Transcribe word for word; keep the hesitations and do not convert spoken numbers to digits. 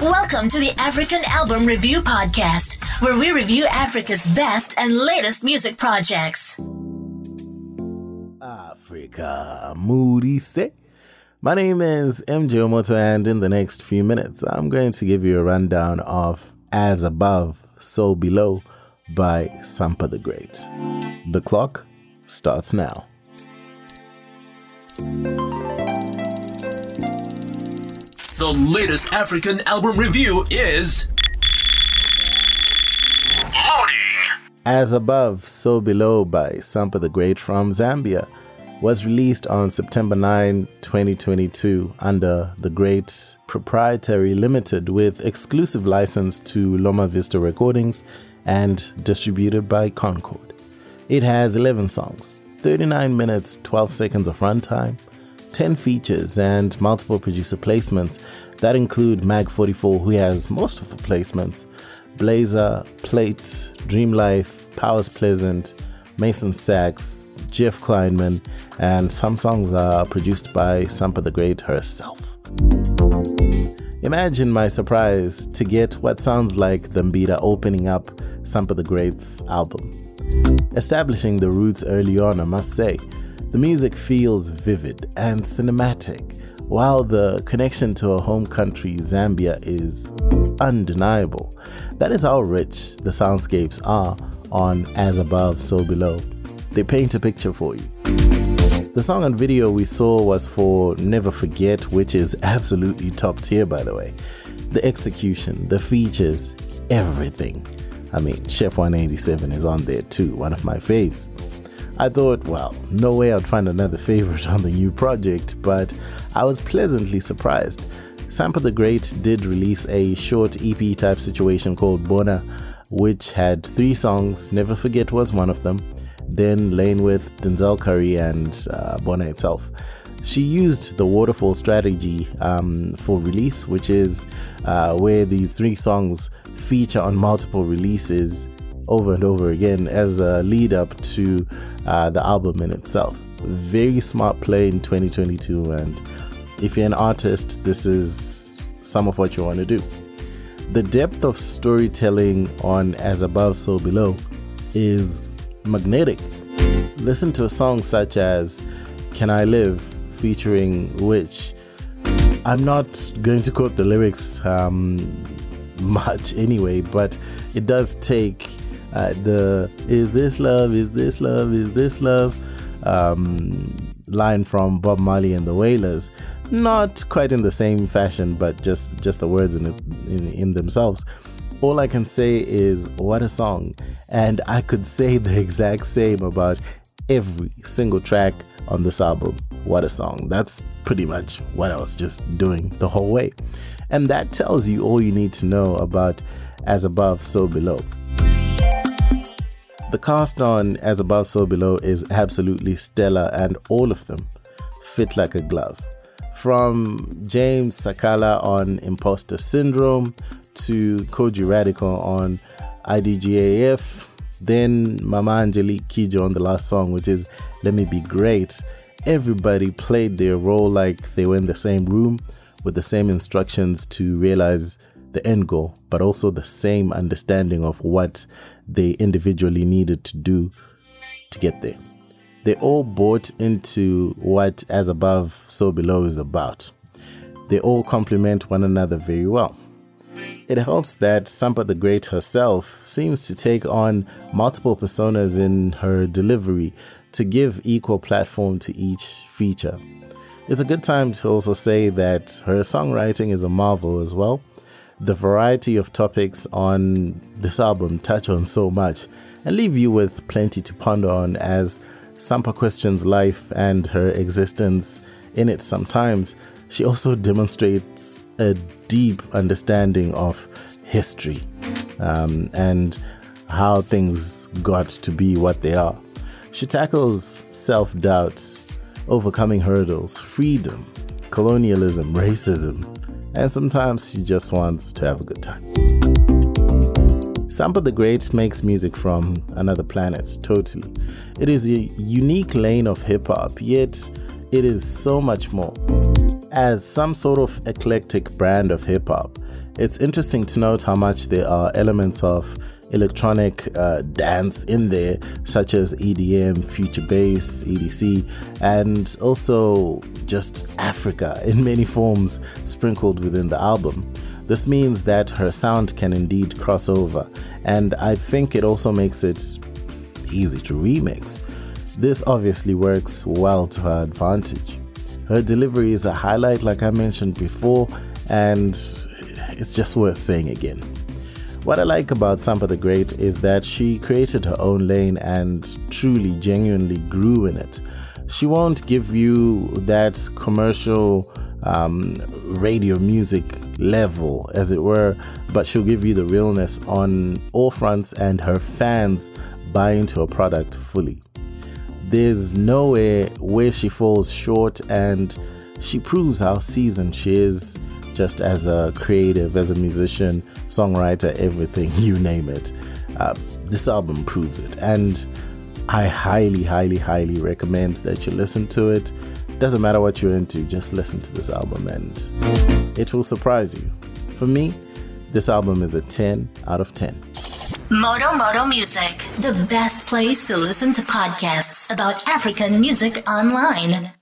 Welcome to the African Album Review Podcast, where we review Africa's best and latest music projects. Africa, Moody say. My name is M J Omoto, and in the next few minutes, I'm going to give you a rundown of As Above, So Below by Sampa the Great. The clock starts now. The latest African album review is loading. As Above, So Below by Sampa the Great from Zambia was released on September ninth, twenty twenty-two under the Great Proprietary Limited with exclusive license to Loma Vista Recordings and distributed by Concord. It has eleven songs, thirty-nine minutes, twelve seconds of runtime, ten features, and multiple producer placements that include Mag forty-four, who has most of the placements, Blazer, Plate, Dream Life, Powers Pleasant, Mason Sax, Jeff Kleinman, and some songs are produced by Sampa the Great herself. Imagine my surprise to get what sounds like the Mbida opening up Sampa the Great's album. Establishing the roots early on, I must say, the music feels vivid and cinematic, while the connection to our home country, Zambia, is undeniable. That is how rich the soundscapes are on As Above, So Below. They paint a picture for you. The song and video we saw was for Never Forget, which is absolutely top tier, by the way. The execution, the features, everything. I mean, Chef one eighty-seven is on there too, one of my faves. I thought, well, no way I'd find another favorite on the new project, but I was pleasantly surprised. Sampa the Great did release a short E P type situation called Bona, which had three songs. Never Forget was one of them, then Lane with Denzel Curry and uh, Bona itself. She used the waterfall strategy um, for release, which is uh, where these three songs feature on multiple releases over and over again as a lead up to uh, the album in itself. Very smart play in twenty twenty-two, and if you're an artist, this is some of what you want to do. The depth of storytelling on As Above, So Below is magnetic. Listen to a song such as Can I Live featuring Which. I'm not going to quote the lyrics um, much anyway, but it does take Uh, the is this love, is this love, is this love um, line from Bob Marley and the Wailers. Not quite in the same fashion, but just, just the words in, it, in in themselves. All I can say is, what a song. And I could say the exact same about every single track on this album. What a song. That's pretty much what I was just doing the whole way. And that tells you all you need to know about As Above, So Below. The cast on As Above, So Below is absolutely stellar, and all of them fit like a glove. From James Sakala on Imposter Syndrome to Koji Radical on I D G A F, then Mama Angelique Kidjo on the last song, which is Let Me Be Great. Everybody played their role like they were in the same room with the same instructions to realize the end goal, but also the same understanding of what they individually needed to do to get there. They all bought into what As Above, So Below is about. They all complement one another very well. It helps that Sampa the Great herself seems to take on multiple personas in her delivery to give equal platform to each feature. It's a good time to also say that her songwriting is a marvel as well. The variety of topics on this album touch on so much and leave you with plenty to ponder on as Sampa questions life and her existence in it sometimes. She also demonstrates a deep understanding of history um, and how things got to be what they are. She tackles self-doubt, overcoming hurdles, freedom, colonialism, racism, and sometimes she just wants to have a good time. Sampa the Great makes music from another planet, totally. It is a unique lane of hip-hop, yet it is so much more. As some sort of eclectic brand of hip-hop, It's interesting to note how much there are elements of electronic uh, dance in there, such as E D M, future bass, E D C, and also just Africa in many forms sprinkled within the album. This means that her sound can indeed cross over, and I think it also makes it easy to remix. This obviously works well to her advantage. Her delivery is a highlight, like I mentioned before, and it's just worth saying again. What I like about Sampa the Great is that she created her own lane and truly, genuinely grew in it. She won't give you that commercial um, radio music level, as it were, but she'll give you the realness on all fronts, and her fans buy into her product fully. There's nowhere where she falls short, and she proves how seasoned she is, just as a creative, as a musician, songwriter, everything, you name it. Uh, this album proves it, and I highly, highly, highly recommend that you listen to it. Doesn't matter what you're into, just listen to this album and it will surprise you. For me, this album is a ten out of ten. Moto Moto Music, the best place to listen to podcasts about African music online.